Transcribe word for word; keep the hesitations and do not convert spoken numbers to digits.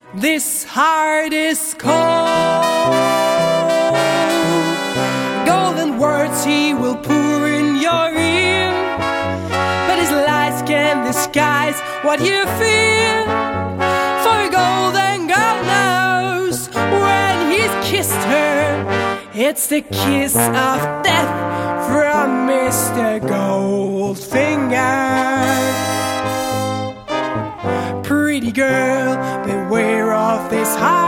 This heart is cold. Golden words he will pour in your ear, but his lies can disguise what you feel. For a golden girl knows when he's kissed her, it's the kiss of death from Mister Goldfinger. Pretty girl, beware of this heart.